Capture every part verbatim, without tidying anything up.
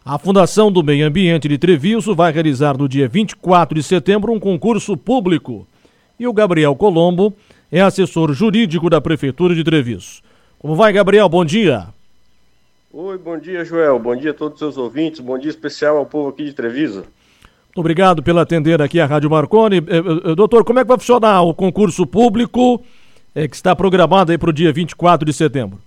A Fundação do Meio Ambiente de Treviso vai realizar no dia vinte e quatro de setembro um concurso público. E o Gabriel Colombo é assessor jurídico da Prefeitura de Treviso. Como vai, Gabriel? Bom dia. Oi, bom dia, Joel. Bom dia a todos os seus ouvintes. Bom dia especial ao povo aqui de Treviso. Muito obrigado pela atender aqui a Rádio Marconi. Eh, eh, doutor, como é que vai funcionar o concurso público eh, que está programado aí para o dia vinte e quatro de setembro?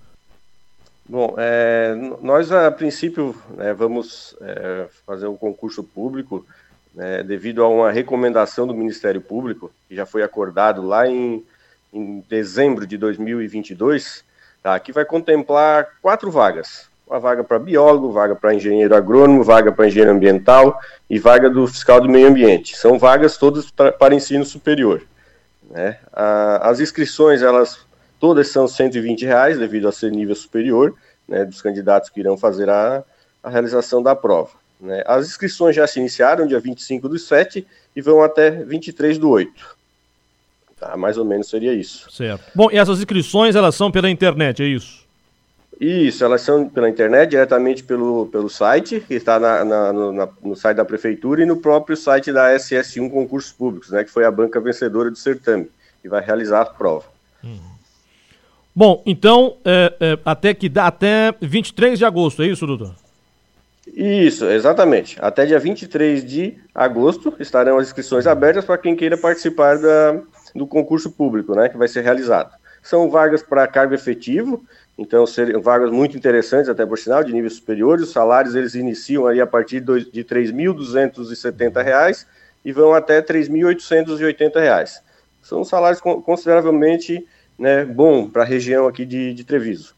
Bom, é, nós a princípio é, vamos é, fazer um concurso público né, devido a uma recomendação do Ministério Público, que já foi acordado lá em, em dezembro de dois mil e vinte e dois, tá, que vai contemplar quatro vagas. Uma vaga para biólogo, vaga para engenheiro agrônomo, vaga para engenheiro ambiental e vaga do fiscal do meio ambiente. São vagas todas pra, para ensino superior. Né? A, as inscrições, elas todas são cento e vinte reais, devido a ser nível superior, né, dos candidatos que irão fazer a, a realização da prova. Né? As inscrições já se iniciaram dia vinte e cinco do sete e vão até vinte e três do oito. Tá, mais ou menos seria isso. Certo. Bom, e essas inscrições, elas são pela internet, é isso? Isso, elas são pela internet, diretamente pelo, pelo site, que está na, na, no, na, no site da Prefeitura e no próprio site da S S um Concursos Públicos, né, que foi a banca vencedora do certame, que vai realizar a prova. Hum. Bom, então, é, é, até que dá até vinte e três de agosto, é isso, doutor? Isso, exatamente. Até dia vinte e três de agosto estarão as inscrições abertas para quem queira participar da, do concurso público, né, que vai ser realizado. São vagas para cargo efetivo, então seriam vagas muito interessantes, até por sinal, de nível superior. Os salários eles iniciam aí a partir de três mil duzentos e setenta reais e vão até três mil oitocentos e oitenta reais. São salários consideravelmente né, bom para a região aqui de, de Treviso.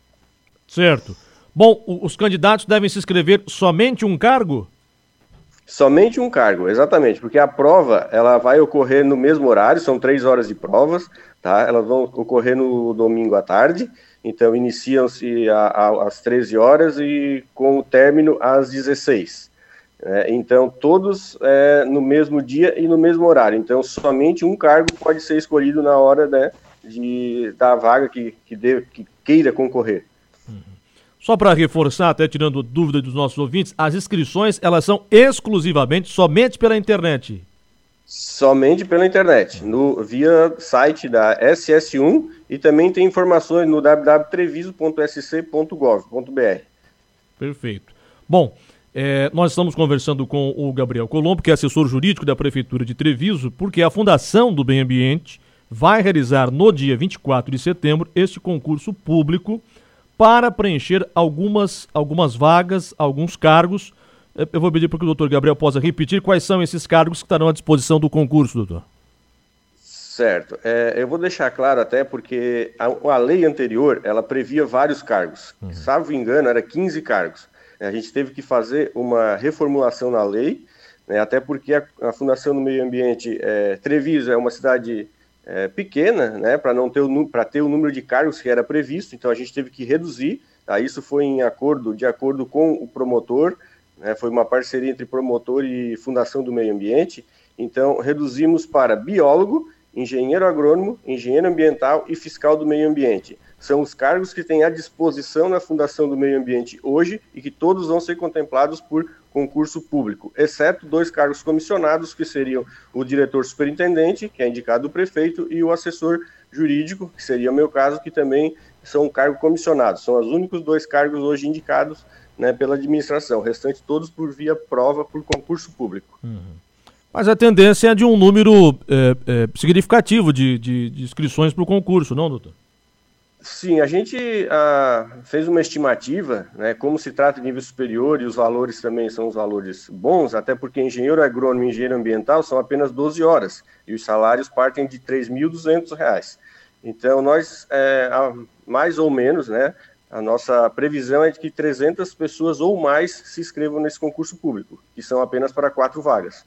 Certo. Bom, os candidatos devem se inscrever somente um cargo? Somente um cargo, exatamente, porque a prova ela vai ocorrer no mesmo horário, são três horas de provas, tá? Elas vão ocorrer no domingo à tarde, então iniciam-se a, a, às treze horas e com o término às dezesseis. É, então todos é, no mesmo dia e no mesmo horário, então somente um cargo pode ser escolhido na hora, né, de, da vaga que, que, deve, que queira concorrer. Uhum. Só para reforçar, até tirando dúvida dos nossos ouvintes, as inscrições elas são exclusivamente somente pela internet? Somente pela internet, no, via site da S S um e também tem informações no w w w ponto treviso ponto s c ponto gov ponto b r. Perfeito. Bom, é, nós estamos conversando com o Gabriel Colombo, que é assessor jurídico da Prefeitura de Treviso, porque a Fundação do Meio Ambiente vai realizar no dia vinte e quatro de setembro este concurso público para preencher algumas, algumas vagas, alguns cargos. Eu vou pedir para que o doutor Gabriel possa repetir quais são esses cargos que estarão à disposição do concurso, doutor. Certo. É, eu vou deixar claro até porque a, a lei anterior, ela previa vários cargos. Uhum. Salvo engano, era quinze cargos. A gente teve que fazer uma reformulação na lei, né, até porque a, a Fundação do Meio Ambiente, é, Treviso é uma cidade É, pequena, né, para não ter o para ter o número de cargos que era previsto, então a gente teve que reduzir. Tá? Isso foi em acordo, de acordo com o promotor, né, foi uma parceria entre promotor e Fundação do Meio Ambiente. Então reduzimos para biólogo, engenheiro agrônomo, engenheiro ambiental e fiscal do meio ambiente. São os cargos que têm à disposição na Fundação do Meio Ambiente hoje e que todos vão ser contemplados por concurso público, exceto dois cargos comissionados, que seriam o diretor superintendente, que é indicado do prefeito, e o assessor jurídico, que seria o meu caso, que também são um cargo comissionado. São os únicos dois cargos hoje indicados, né, pela administração, o restante todos por via prova, por concurso público. Uhum. Mas a tendência é de um número é, é, significativo de, de, de inscrições para o concurso, não, doutor? Sim, a gente ah, fez uma estimativa, né, como se trata de nível superior e os valores também são os valores bons, até porque engenheiro agrônomo e engenheiro ambiental são apenas doze horas e os salários partem de três mil e duzentos reais. Então, nós, é, mais ou menos, né, a nossa previsão é de que trezentas pessoas ou mais se inscrevam nesse concurso público, que são apenas para quatro vagas.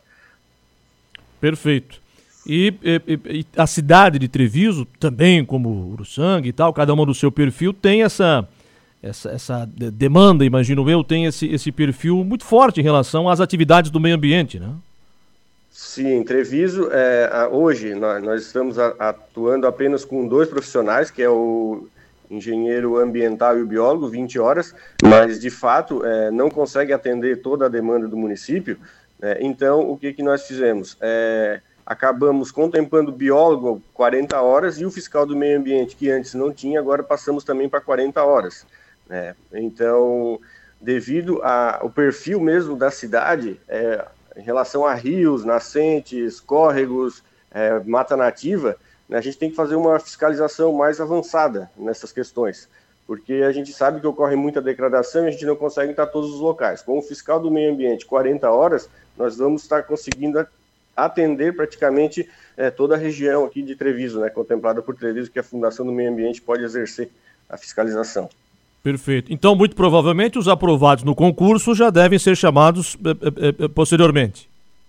Perfeito. E, e, e a cidade de Treviso, também como Uruçanga e tal, cada uma do seu perfil, tem essa, essa, essa demanda, imagino eu, tem esse, esse perfil muito forte em relação às atividades do meio ambiente, né? Sim, Treviso, é, hoje nós, nós estamos atuando apenas com dois profissionais, que é o engenheiro ambiental e o biólogo, vinte horas, mas de fato é, não consegue atender toda a demanda do município. É, então, o que, que nós fizemos? É, acabamos contemplando o biólogo quarenta horas e o fiscal do meio ambiente, que antes não tinha, agora passamos também para quarenta horas. Né? Então, devido ao perfil mesmo da cidade, é, em relação a rios, nascentes, córregos, é, mata nativa, né, a gente tem que fazer uma fiscalização mais avançada nessas questões, porque a gente sabe que ocorre muita degradação e a gente não consegue estar em todos os locais. Com o fiscal do meio ambiente, quarenta horas, nós vamos estar conseguindo atender praticamente é, toda a região aqui de Treviso, né, contemplada por Treviso, que a Fundação do Meio Ambiente pode exercer a fiscalização. Perfeito. Então, muito provavelmente, os aprovados no concurso já devem ser chamados eh, eh, posteriormente.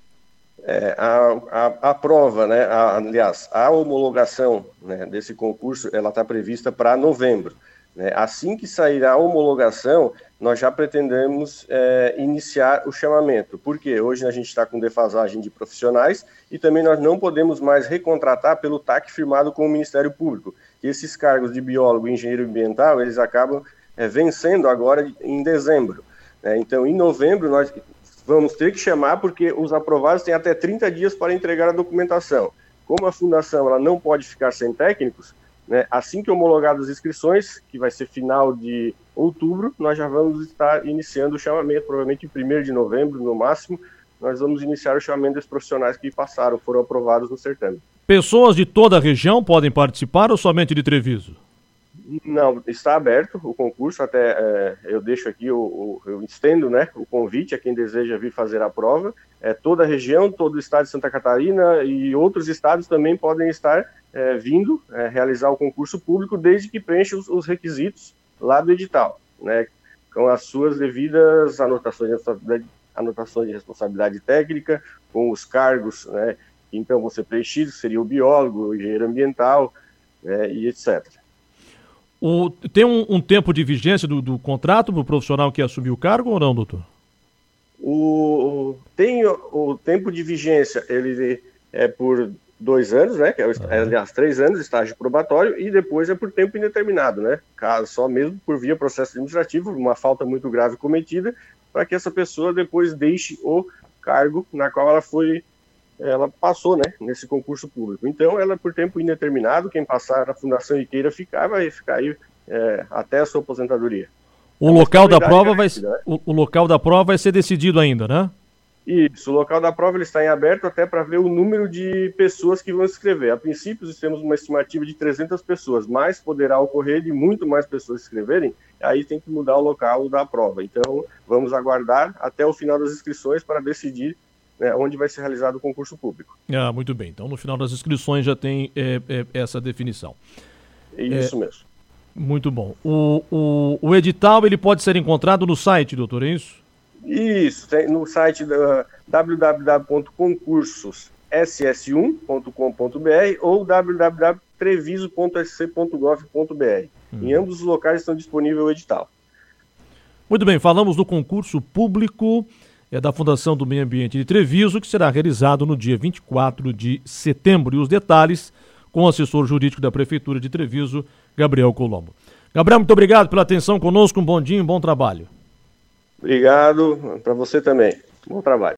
É, a, a, a prova, né, a, aliás, a homologação, né, desse concurso, ela está prevista para novembro. Né? Assim que sair a homologação, nós já pretendemos é, iniciar o chamamento, porque hoje a gente está com defasagem de profissionais e também nós não podemos mais recontratar pelo T A C firmado com o Ministério Público. E esses cargos de biólogo e engenheiro ambiental, eles acabam é, vencendo agora em dezembro. Né? Então, em novembro, nós vamos ter que chamar, porque os aprovados têm até trinta dias para entregar a documentação. Como a fundação ela não pode ficar sem técnicos, né, assim que homologadas as inscrições, que vai ser final de outubro, nós já vamos estar iniciando o chamamento, provavelmente em primeiro de novembro, no máximo, nós vamos iniciar o chamamento dos profissionais que passaram, foram aprovados no certame. Pessoas de toda a região podem participar ou somente de Treviso? Não, está aberto o concurso, até é, eu deixo aqui, o, o, eu estendo, né, o convite a quem deseja vir fazer a prova. É, toda a região, todo o estado de Santa Catarina e outros estados também podem estar é, vindo é, realizar o concurso público, desde que preencha os, os requisitos lá do edital, né, com as suas devidas anotações de, anotações de responsabilidade técnica, com os cargos, né, que então vão ser preenchidos, seria o biólogo, o engenheiro ambiental, né, e etcétera. O, tem um, um tempo de vigência do, do contrato para o profissional que assumiu o cargo ou não, doutor? O, tem o, o tempo de vigência, ele é por dois anos, né? Que é, é, aliás, três anos, estágio probatório, e depois é por tempo indeterminado, né? Caso só mesmo por via processo administrativo, uma falta muito grave cometida, para que essa pessoa depois deixe o cargo na qual ela foi, ela passou, né, nesse concurso público. Então, ela é por tempo indeterminado, quem passar na fundação e queira ficar, vai ficar aí é, até a sua aposentadoria. O local da prova vai né? o, o local da prova vai ser decidido ainda, né? Isso, o local da prova ele está em aberto até para ver o número de pessoas que vão se inscrever. A princípio, nós temos uma estimativa de trezentas pessoas, mas poderá ocorrer de muito mais pessoas se inscreverem, aí tem que mudar o local da prova. Então, vamos aguardar até o final das inscrições para decidir É, onde vai ser realizado o concurso público. Ah, muito bem. Então, no final das inscrições já tem é, é, essa definição. Isso é, mesmo. Muito bom. O, o, o edital ele pode ser encontrado no site, doutor, é isso? Isso, tem no site da w w w ponto concursos s s um ponto com ponto b r ou w w w ponto treviso ponto s c ponto gov ponto b r. Hum. Em ambos os locais estão disponível o edital. Muito bem, falamos do concurso público é da Fundação do Meio Ambiente de Treviso, que será realizado no dia vinte e quatro de setembro. E os detalhes com o assessor jurídico da Prefeitura de Treviso, Gabriel Colombo. Gabriel, muito obrigado pela atenção conosco, um bom dia e um bom trabalho. Obrigado, para você também. Bom trabalho.